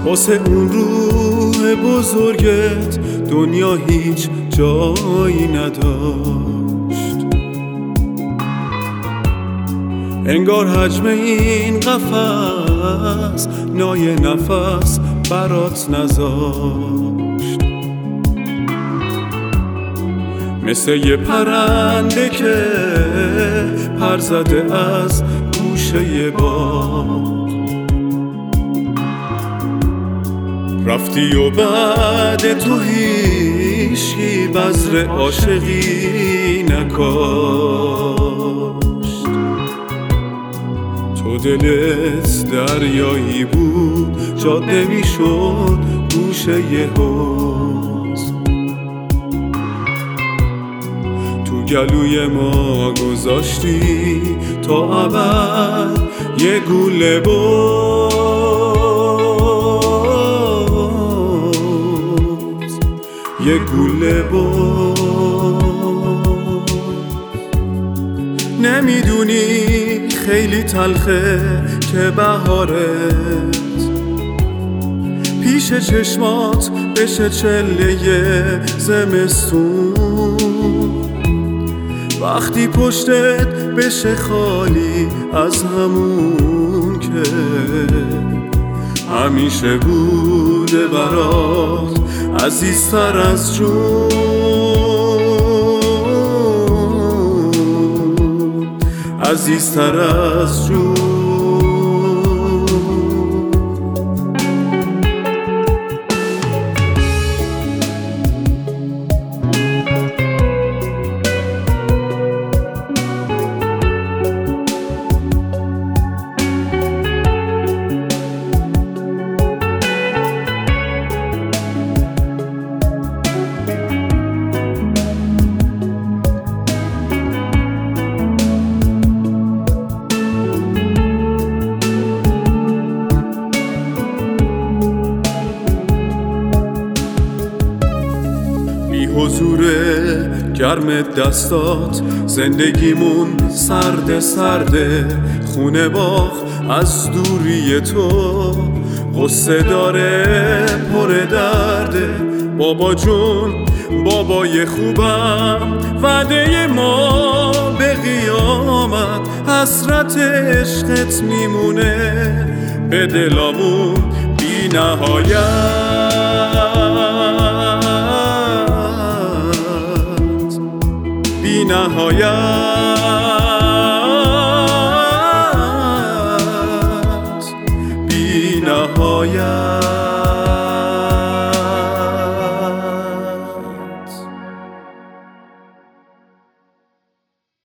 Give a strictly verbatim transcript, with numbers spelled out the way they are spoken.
واسه اون روح بزرگت دنیا هیچ جایی نداشت. انگار حجم این قفس نای نفس برات نذاشت. مثل یه پرنده که پر زده از گوشه باغ رفتی و بعد تو هیچی بذر عاشقی نکاشت. تو دلت دریایی بود جاده میشد گوشه یه حوض. تو گلوی ما گذاشتی تا ابد یه گوله باز، یه گوله باز. نمیدونی خیلی تلخه که بهارت پیش چشمات بشه چله زمستون. وقتی پشتت بشه خالی از همون که همیشه بوده برات عزیزتر از جون، عزیزتر از جون. حضور گرم دستات زندگیمون سرد سرده. خونه باغ از دوری تو غصه داره پر درده. بابا جون بابای خوبم وعده ما به قیامت حسرت عشقت میمونه به دلامون بی نهایت، بی نهایت، بی نهایت.